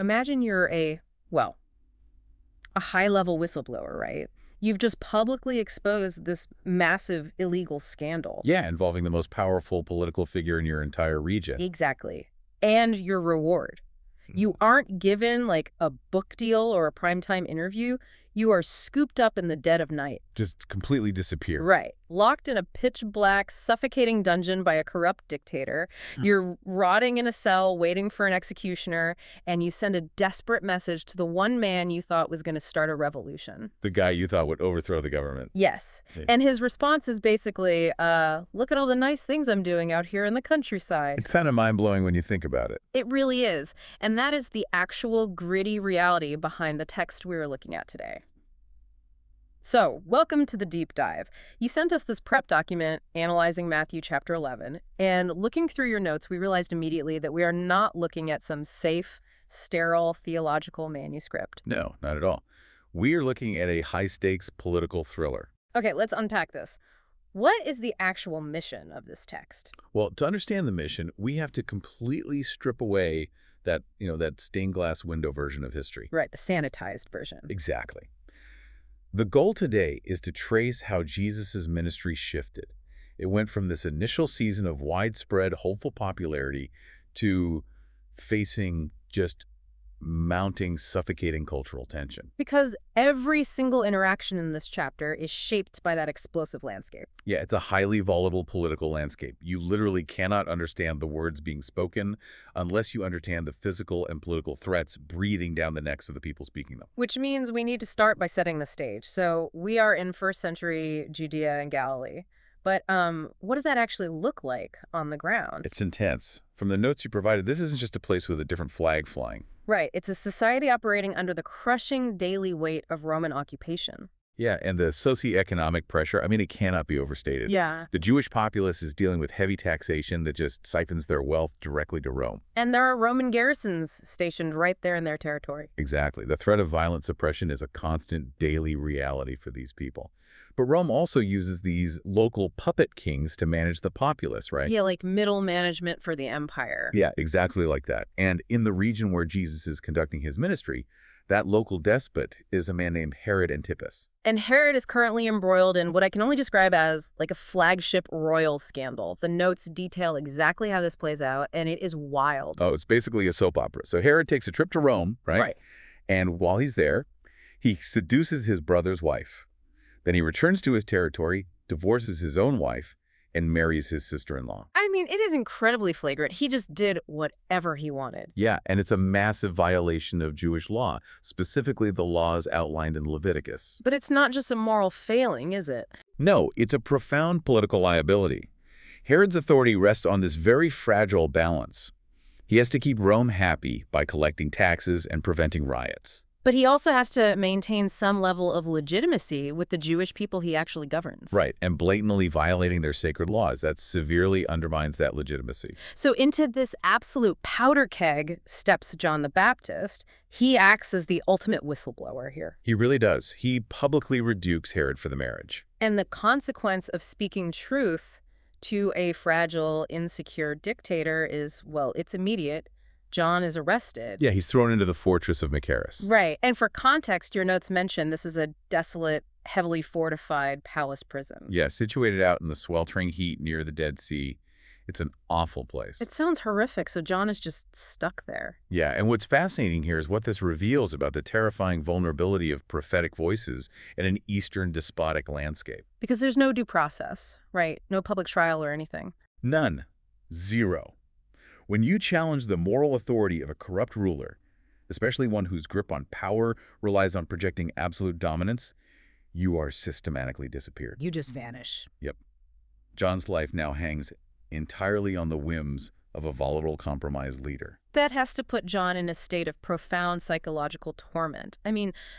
imagine you're well, a high-level whistleblower, right? You've just publicly exposed this massive illegal scandal. Yeah, involving the most powerful political figure in your entire region. Exactly. And your reward. You aren't given, like, a book deal or a primetime interview. You are scooped up in the dead of night. Just completely disappear. Right. Locked in a pitch-black, suffocating dungeon by a corrupt dictator. You're rotting in a cell waiting for an executioner, and you send a desperate message to the one man you thought was going to start a revolution. The guy you thought would overthrow the government. Yes. Yeah. And his response is basically, look at all the nice things I'm doing out here in the countryside. It's kind of mind-blowing when you think about it. It really is. And that is the actual gritty reality behind the text we were looking at today. So, welcome to the deep dive. You sent us this prep document analyzing Matthew chapter 11, and looking through your notes, we realized immediately that we are not looking at some safe, sterile theological manuscript. No, not at all. We are looking at a high-stakes political thriller. Okay, let's unpack this. What is the actual mission of this text? Well, to understand the mission, we have to completely strip away that stained glass window version of history. Right, the sanitized version. Exactly. The goal today is to trace how Jesus' ministry shifted. It went from this initial season of widespread, hopeful popularity to facing just mounting, suffocating cultural tension. Because every single interaction in this chapter is shaped by that explosive landscape. Yeah, it's a highly volatile political landscape. You literally cannot understand the words being spoken unless you understand the physical and political threats breathing down the necks of the people speaking them. Which means we need to start by setting the stage. So we are in first century Judea and Galilee. But what does that actually look like on the ground? It's intense. From the notes you provided, this isn't just a place with a different flag flying. Right. It's a society operating under the crushing daily weight of Roman occupation. Yeah, and the socioeconomic pressure, I mean, it cannot be overstated. Yeah. The Jewish populace is dealing with heavy taxation that just siphons their wealth directly to Rome. And there are Roman garrisons stationed right there in their territory. Exactly. The threat of violent suppression is a constant daily reality for these people. But Rome also uses these local puppet kings to manage the populace, right? Yeah, like middle management for the empire. Yeah, exactly like that. And in the region where Jesus is conducting his ministry, that local despot is a man named Herod Antipas. And Herod is currently embroiled in what I can only describe as like a flagship royal scandal. The notes detail exactly how this plays out, and it is wild. Oh, it's basically a soap opera. So Herod takes a trip to Rome, right? Right. And while he's there, he seduces his brother's wife. Then he returns to his territory, divorces his own wife, and marries his sister-in-law. I mean, it is incredibly flagrant. He just did whatever he wanted. Yeah, and it's a massive violation of Jewish law, specifically the laws outlined in Leviticus. But it's not just a moral failing, is it? No, it's a profound political liability. Herod's authority rests on this very fragile balance. He has to keep Rome happy by collecting taxes and preventing riots. But he also has to maintain some level of legitimacy with the Jewish people he actually governs. Right, and blatantly violating their sacred laws. That severely undermines that legitimacy. So into this absolute powder keg steps John the Baptist. He acts as the ultimate whistleblower here. He really does. He publicly rebukes Herod for the marriage. And the consequence of speaking truth to a fragile, insecure dictator is, well, it's immediate. John is arrested. Yeah, he's thrown into the fortress of Machaerus. Right. And for context, your notes mention this is a desolate, heavily fortified palace prison. Yeah, situated out in the sweltering heat near the Dead Sea. It's an awful place. It sounds horrific, so John is just stuck there. Yeah, and what's fascinating here is what this reveals about the terrifying vulnerability of prophetic voices in an Eastern despotic landscape. Because there's no due process, right? No public trial or anything. None. Zero. When you challenge the moral authority of a corrupt ruler, especially one whose grip on power relies on projecting absolute dominance, you are systematically disappeared. You just vanish. Yep. John's life now hangs entirely on the whims of a volatile, compromised leader. That has to put John in a state of profound psychological torment. I mean,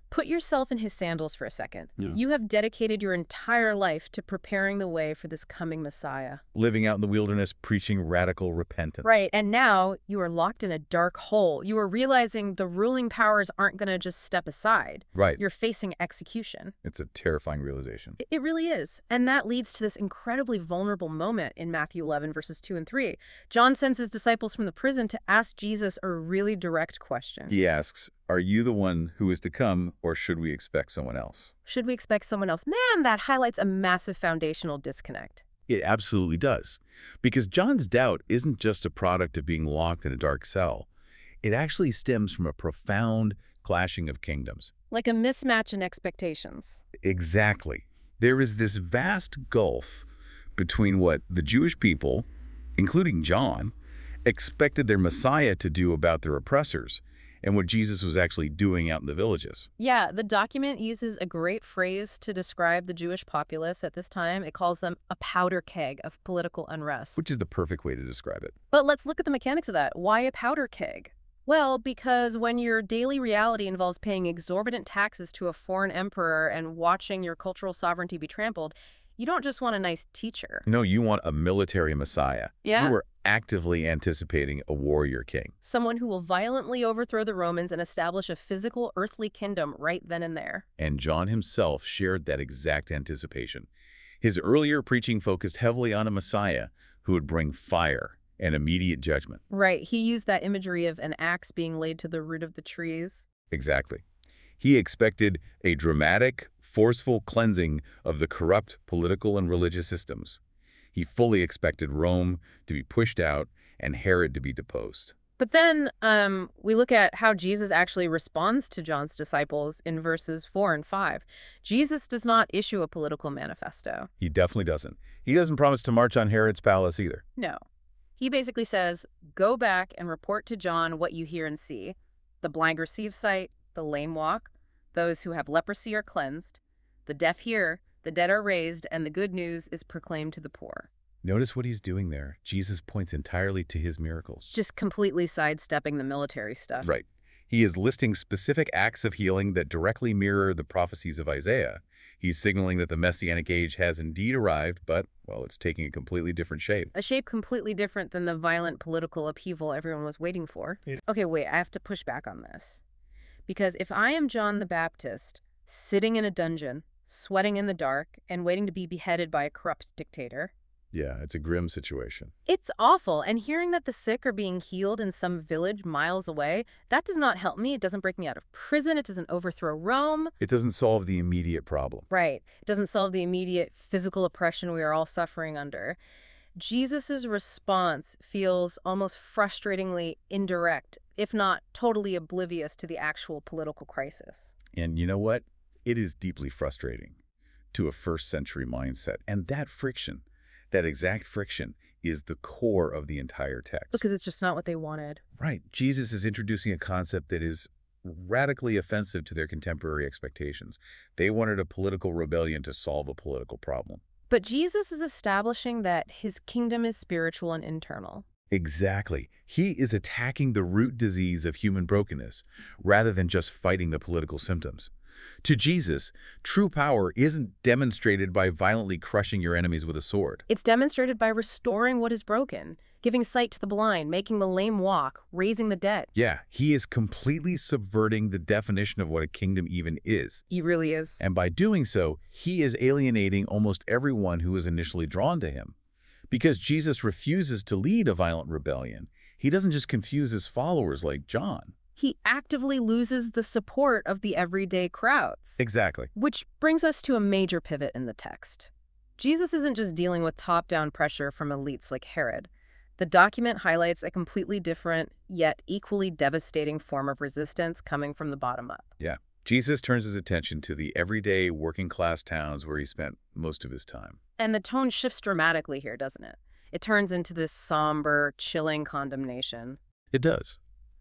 Put yourself in his sandals for a second. Yeah. You have dedicated your entire life to preparing the way for this coming Messiah. Living out in the wilderness, preaching radical repentance. Right, and now you are locked in a dark hole. You are realizing the ruling powers aren't going to just step aside. Right. You're facing execution. It's a terrifying realization. It really is. And that leads to this incredibly vulnerable moment in Matthew 11, verses 2 and 3. John sends his disciples from the prison to ask Jesus a really direct question. He asks, "Are you the one who is to come, or should we expect someone else?" Should we expect someone else? Man, that highlights a massive foundational disconnect. It absolutely does. Because John's doubt isn't just a product of being locked in a dark cell. It actually stems from a profound clashing of kingdoms. Like a mismatch in expectations. Exactly. There is this vast gulf between what the Jewish people, including John, expected their Messiah to do about their oppressors, and what Jesus was actually doing out in the villages. Yeah, the document uses a great phrase to describe the Jewish populace at this time. It calls them a powder keg of political unrest. Which is the perfect way to describe it. But let's look at the mechanics of that. Why a powder keg? Well, because when your daily reality involves paying exorbitant taxes to a foreign emperor and watching your cultural sovereignty be trampled, you don't just want a nice teacher. No, you want a military Messiah. Yeah. You were actively anticipating a warrior king. Someone who will violently overthrow the Romans and establish a physical earthly kingdom right then and there. And John himself shared that exact anticipation. His earlier preaching focused heavily on a Messiah who would bring fire and immediate judgment. Right. He used that imagery of an axe being laid to the root of the trees. Exactly. He expected a dramatic, forceful cleansing of the corrupt political and religious systems. He fully expected Rome to be pushed out and Herod to be deposed. But then we look at how Jesus actually responds to John's disciples in verses 4 and 5. Jesus does not issue a political manifesto. He definitely doesn't. He doesn't promise to march on Herod's palace either. No. He basically says, go back and report to John what you hear and see. The blind receive sight, the lame walk, those who have leprosy are cleansed, the deaf hear, the dead are raised, and the good news is proclaimed to the poor. Notice what he's doing there. Jesus points entirely to his miracles. Just completely sidestepping the military stuff. Right. He is listing specific acts of healing that directly mirror the prophecies of Isaiah. He's signaling that the Messianic age has indeed arrived, but, well, it's taking a completely different shape. A shape completely different than the violent political upheaval everyone was waiting for. Okay, wait, I have to push back on this. Because if I am John the Baptist, sitting in a dungeon, sweating in the dark, and waiting to be beheaded by a corrupt dictator, Yeah, it's a grim situation. it's awful. And hearing that the sick are being healed in some village miles away, that does not help me. It doesn't break me out of prison. It doesn't overthrow Rome. It doesn't solve the immediate problem. Right. It doesn't solve the immediate physical oppression we are all suffering under. Jesus's response feels almost frustratingly indirect, if not totally oblivious to the actual political crisis. And you know what? It is deeply frustrating to a first-century mindset. And that friction, that exact friction, is the core of the entire text. Because it's just not what they wanted. Right. Jesus is introducing a concept that is radically offensive to their contemporary expectations. They wanted a political rebellion to solve a political problem. But Jesus is establishing that his kingdom is spiritual and internal. Exactly. He is attacking the root disease of human brokenness rather than just fighting the political symptoms. To Jesus, true power isn't demonstrated by violently crushing your enemies with a sword. It's demonstrated by restoring what is broken, giving sight to the blind, making the lame walk, raising the dead. Yeah, he is completely subverting the definition of what a kingdom even is. He really is. And by doing so, he is alienating almost everyone who was initially drawn to him. Because Jesus refuses to lead a violent rebellion, he doesn't just confuse his followers like John. He actively loses the support of the everyday crowds. Exactly. Which brings us to a major pivot in the text. Jesus isn't just dealing with top-down pressure from elites like Herod. The document highlights a completely different, yet equally devastating form of resistance coming from the bottom up. Yeah. Jesus turns his attention to the everyday working-class towns where he spent most of his time. And the tone shifts dramatically here, doesn't it? It turns into this somber, chilling condemnation. It does.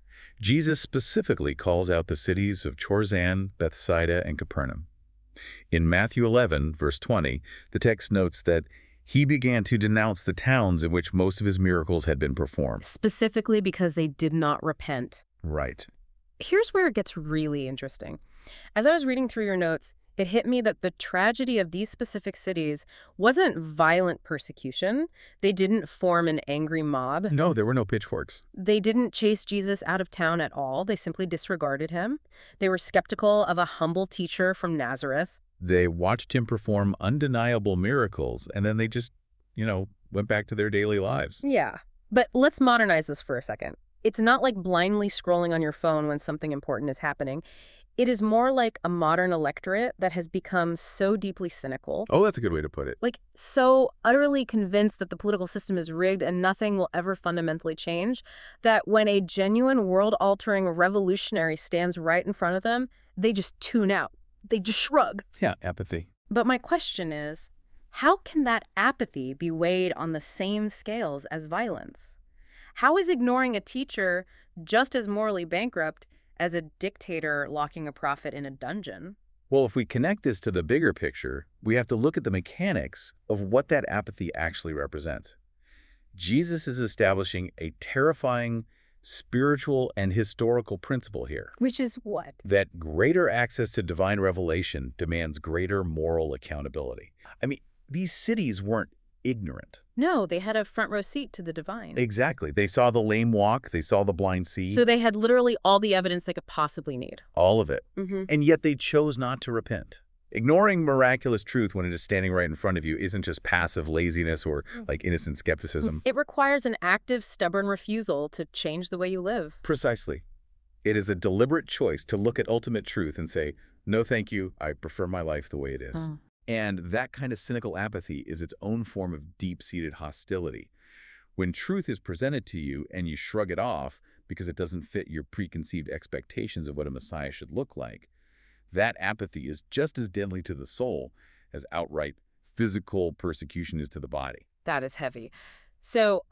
Jesus specifically calls out the cities of Chorazin, Bethsaida, and Capernaum. In Matthew 11, verse 20, the text notes that he began to denounce the towns in which most of his miracles had been performed. Specifically because they did not repent. Right. Here's where it gets really interesting. As I was reading through your notes, it hit me that the tragedy of these specific cities wasn't violent persecution. They didn't form an angry mob. No, there were no pitchforks. They didn't chase Jesus out of town at all. They simply disregarded him. They were skeptical of a humble teacher from Nazareth. They watched him perform undeniable miracles, and then they just, went back to their daily lives. Yeah. But let's modernize this for a second. It's not like blindly scrolling on your phone when something important is happening. It is more like a modern electorate that has become so deeply cynical, Oh, that's a good way to put it. like so utterly convinced that the political system is rigged and nothing will ever fundamentally change, that when a genuine world-altering revolutionary stands right in front of them, they just tune out. They just shrug. Yeah, apathy. But my question is, how can that apathy be weighed on the same scales as violence? How is ignoring a teacher just as morally bankrupt as a dictator locking a prophet in a dungeon? Well, if we connect this to the bigger picture, we have to look at the mechanics of what that apathy actually represents. Jesus is establishing a terrifying spiritual and historical principle here, Which is what? that greater access to divine revelation demands greater moral accountability. I mean, these cities weren't ignorant. No, they had a front row seat to the divine. Exactly. They saw the lame walk, they saw the blind see, So they had literally all the evidence they could possibly need. all of it. Mm-hmm. And yet they chose not to repent. Ignoring miraculous truth when it is standing right in front of you isn't just passive laziness or innocent skepticism. It requires an active, stubborn refusal to change the way you live. Precisely. It is a deliberate choice to look at ultimate truth and say, no thank you, I prefer my life the way it is. And that kind of cynical apathy is its own form of deep-seated hostility. When truth is presented to you and you shrug it off because it doesn't fit your preconceived expectations of what a Messiah should look like, that apathy is just as deadly to the soul as outright physical persecution is to the body. That is heavy. So,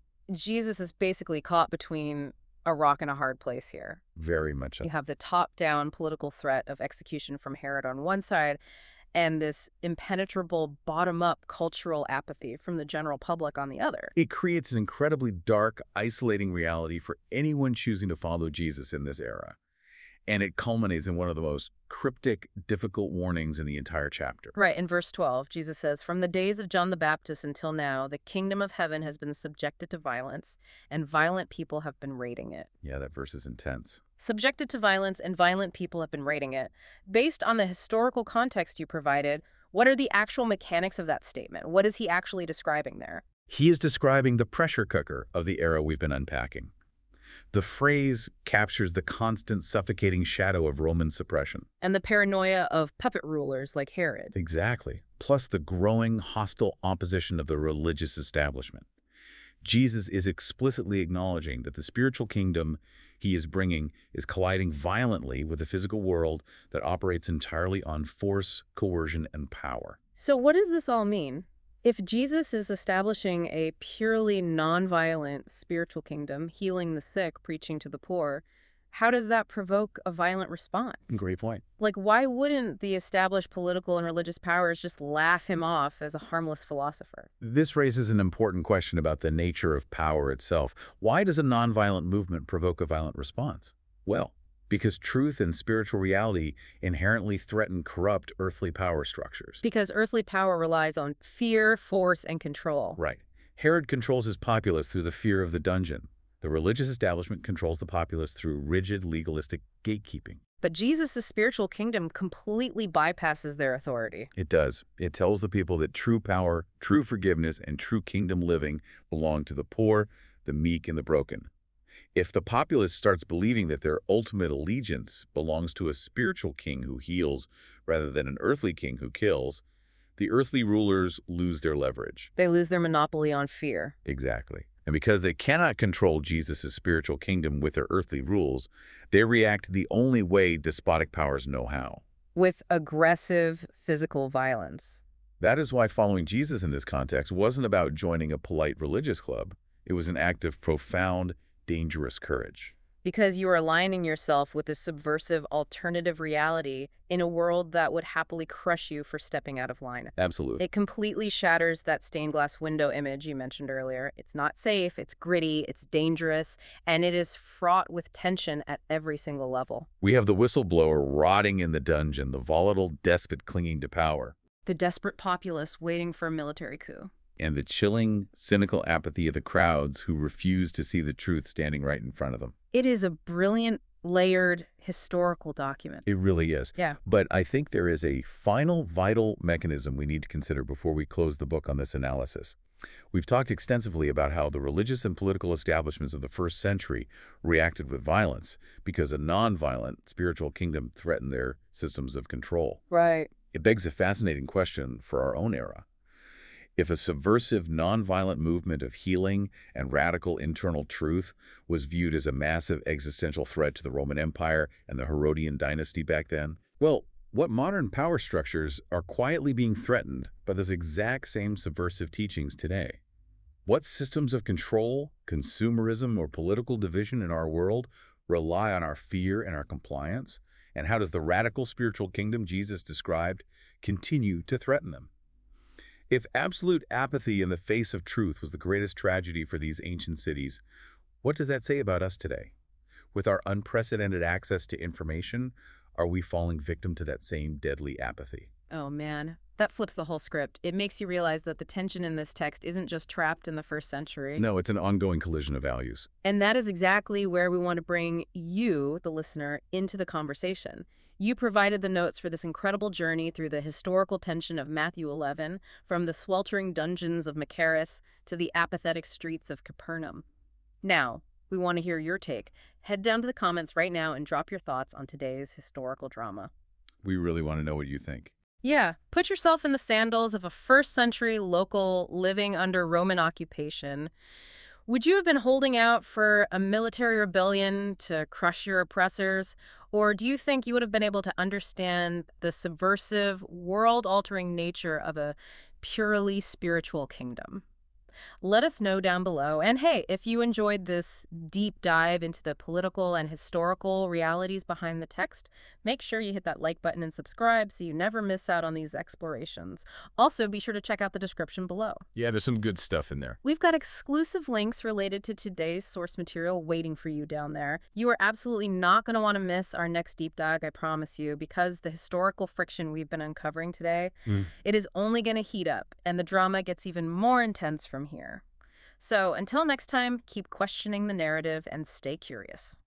Jesus is basically caught between a rock and a hard place here. Very much so. You have the top-down political threat of execution from Herod on one side, and this impenetrable bottom-up cultural apathy from the general public on the other. It creates an incredibly dark, isolating reality for anyone choosing to follow Jesus in this era. And it culminates in one of the most cryptic, difficult warnings in the entire chapter. Right, in verse 12, Jesus says, "From the days of John the Baptist until now, the kingdom of heaven has been subjected to violence, and violent people have been raiding it." Yeah, that verse is intense. Subjected to violence, and violent people have been raiding it. Based on the historical context you provided, what are the actual mechanics of that statement? What is he actually describing there? He is describing the pressure cooker of the era we've been unpacking. The phrase captures the constant suffocating shadow of Roman suppression. And the paranoia of puppet rulers like Herod. Exactly. Plus the growing hostile opposition of the religious establishment. Jesus is explicitly acknowledging that the spiritual kingdom he is bringing is colliding violently with a physical world that operates entirely on force, coercion, and power. So what does this all mean? If Jesus is establishing a purely nonviolent spiritual kingdom, healing the sick, preaching to the poor, how does that provoke a violent response? Great point. Like, why wouldn't the established political and religious powers just laugh him off as a harmless philosopher? This raises an important question about the nature of power itself. Why does a nonviolent movement provoke a violent response? Well, because truth and spiritual reality inherently threaten corrupt earthly power structures. Because earthly power relies on fear, force, and control. Right. Herod controls his populace through the fear of the dungeon. The religious establishment controls the populace through rigid, legalistic gatekeeping. But Jesus' spiritual kingdom completely bypasses their authority. It does. It tells the people that true power, true forgiveness, and true kingdom living belong to the poor, the meek, and the broken. If the populace starts believing that their ultimate allegiance belongs to a spiritual king who heals rather than an earthly king who kills, the earthly rulers lose their leverage. They lose their monopoly on fear. Exactly. And because they cannot control Jesus' spiritual kingdom with their earthly rules, they react the only way despotic powers know how. With aggressive physical violence. That is why following Jesus in this context wasn't about joining a polite religious club. It was an act of profound, dangerous courage. because you are aligning yourself with a subversive alternative reality in a world that would happily crush you for stepping out of line. Absolutely. It completely shatters that stained glass window image you mentioned earlier. It's not safe, it's gritty, it's dangerous, and it is fraught with tension at every single level. We have the whistleblower rotting in the dungeon, the volatile despot clinging to power, The desperate populace waiting for a military coup. and the chilling, cynical apathy of the crowds who refuse to see the truth standing right in front of them. It is a brilliant, layered historical document. It really is. Yeah. But I think there is a final vital mechanism we need to consider before we close the book on this analysis. We've talked extensively about how the religious and political establishments of the first century reacted with violence because a nonviolent spiritual kingdom threatened their systems of control. Right. It begs a fascinating question for our own era. If a subversive, nonviolent movement of healing and radical internal truth was viewed as a massive existential threat to the Roman Empire and the Herodian dynasty back then, well, what modern power structures are quietly being threatened by those exact same subversive teachings today? What systems of control, consumerism, or political division in our world rely on our fear and our compliance? And how does the radical spiritual kingdom Jesus described continue to threaten them? If absolute apathy in the face of truth was the greatest tragedy for these ancient cities, what does that say about us today? With our unprecedented access to information, are we falling victim to that same deadly apathy? Oh, man. That flips the whole script. It makes you realize that the tension in this text isn't just trapped in the first century. No, it's an ongoing collision of values. And that is exactly where we want to bring you, the listener, into the conversation. You provided the notes for this incredible journey through the historical tension of Matthew 11, from the sweltering dungeons of Machaerus to the apathetic streets of Capernaum. Now, we want to hear your take. Head down to the comments right now and drop your thoughts on today's historical drama. We really want to know what you think. Yeah, put yourself in the sandals of a first-century local living under Roman occupation. Would you have been holding out for a military rebellion to crush your oppressors? Or do you think you would have been able to understand the subversive, world-altering nature of a purely spiritual kingdom? Let us know down below. And hey, if you enjoyed this deep dive into the political and historical realities behind the text, make sure you hit that like button and subscribe so you never miss out on these explorations. Also, be sure to check out the description below. Yeah, there's some good stuff in there. We've got exclusive links related to today's source material waiting for you down there. You are absolutely not going to want to miss our next deep dive, I promise you, because the historical friction we've been uncovering today, it is only going to heat up, and the drama gets even more intense from here. So until next time, keep questioning the narrative and stay curious.